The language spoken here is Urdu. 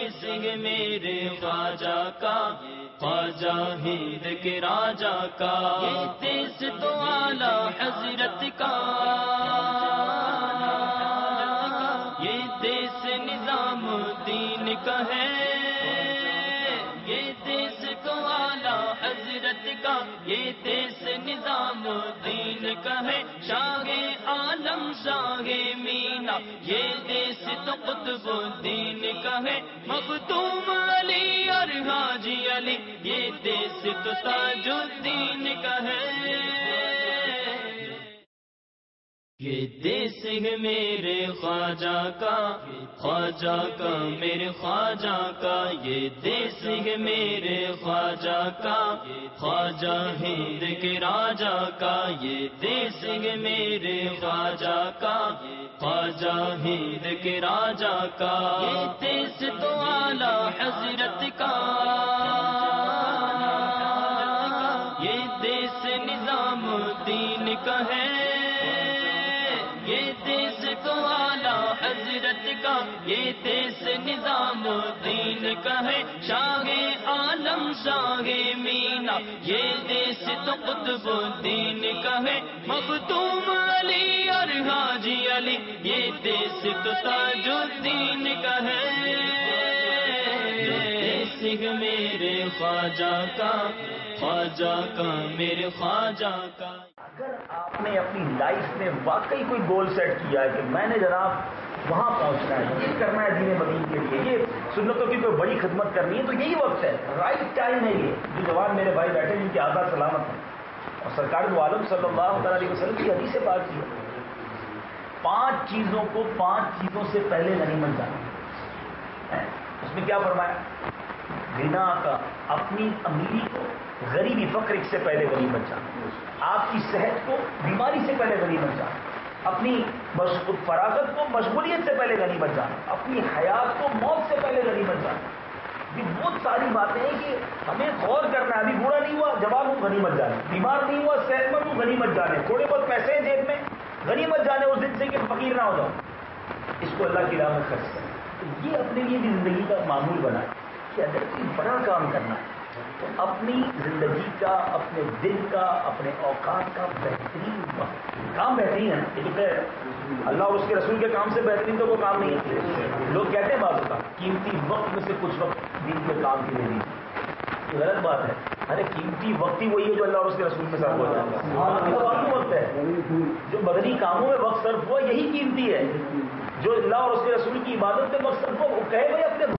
دیس ہے میرے خواجہ کا، خواجہ ہند کے راجا کا، یہ دیس تو اعلیٰ حضرت کا، یہ دیس نظام الدین کا ہے، یہ دیس تو اعلیٰ حضرت کا، یہ دیس نظام الدین کا ہے، شاہ عالم شاہ مینا، یہ دیس تو قطب الدین کا ہے، مختوم علی اور حاجی علی، یہ دیس تو تاج الدین کا ہے، یہ دیس ہے میرے خواجہ کا، خواجہ کا میرے خواجہ کا، یہ دیس ہے میرے خواجہ کا، خواجہ ہند کے راجا کا، یہ دیس ہے میرے خواجہ کا، خواجہ ہند کے راجا کا، یہ دیس تو اعلیٰ حضرت کا، یہ دیس نظام الدین کا ہے، یہ دیس تو اعلیٰ حضرت کا، یہ دیس نظام الدین کا ہے، شاہ عالم شاہ مینا، یہ دیس تو قطب الدین کا ہے، مختوم علی اور حاجی علی، یہ دیس تو تاج الدین کا ہے، دیس ہے میرے خواجہ کا، خواجہ کا میرے خواجہ کا۔ اگر آپ نے اپنی لائف میں واقعی کوئی گول سیٹ کیا ہے کہ میں نے جناب وہاں پہنچنا ہے، یہ کرنا ہے دین مدین کے لیے، یہ سنتوں کی کوئی بڑی خدمت کرنی ہے، تو یہی وقت ہے، رائٹ ٹائم ہے یہ۔ جو جوان میرے بھائی بیٹھے جن کی آزاد سلامت ہے، اور سرکار دو عالم صلی اللہ علیہ وسلم کی حدیث سے بات کی ہے، 5 چیزوں کو 5 چیزوں سے پہلے غنیمت جانا۔ اس میں کیا فرمایا؟ غنا کا، اپنی امیری کو، غریبی فقر سے پہلے غنیمت جانا، آپ کی صحت کو بیماری سے پہلے غنیمت جانا، اپنی فراغت کو مشغولیت سے پہلے غنیمت جانا، اپنی حیات کو موت سے پہلے غنیمت جانا۔ یہ بہت ساری باتیں ہیں کہ ہمیں غور کرنا ہے۔ ابھی بوڑھا نہیں ہوا، جوان ہوں غنیمت جانے، بیمار نہیں ہوا، صحت مند ہوں غنیمت جانے، تھوڑے بہت پیسے ہیں جیب میں غنیمت جانے، اس دن سے کہ فقیر نہ ہو جاؤ، اس کو اللہ کی راہ میں خرچ کریں۔ تو یہ اپنے لیے بھی زندگی کا معمول بنائے کہ اگر کوئی بڑا کام کرنا ہے تو اپنی زندگی کا، اپنے دل کا، اپنے اوقات کا بہترین وقت، کام بہترین ہے نا، یہ تو خیر اللہ اور اس کے رسول کے کام سے بہترین تو کوئی کام نہیں ہے۔ لوگ کہتے ہیں بعض کا قیمتی وقت میں سے کچھ وقت دین کے کام کے لیے دیجیے، یہ غلط بات ہے۔ ارے قیمتی وقت ہی وہی ہے جو اللہ اور اس کے رسول کے ساتھ ہو جائے گا، باقی وقت ہے جو بدنی کاموں میں وقت صرف ہوا، یہی قیمتی ہے۔ جو اللہ اور اس کے رسول کی عبادت میں وقت صرف ہو، وہ کہے بھائی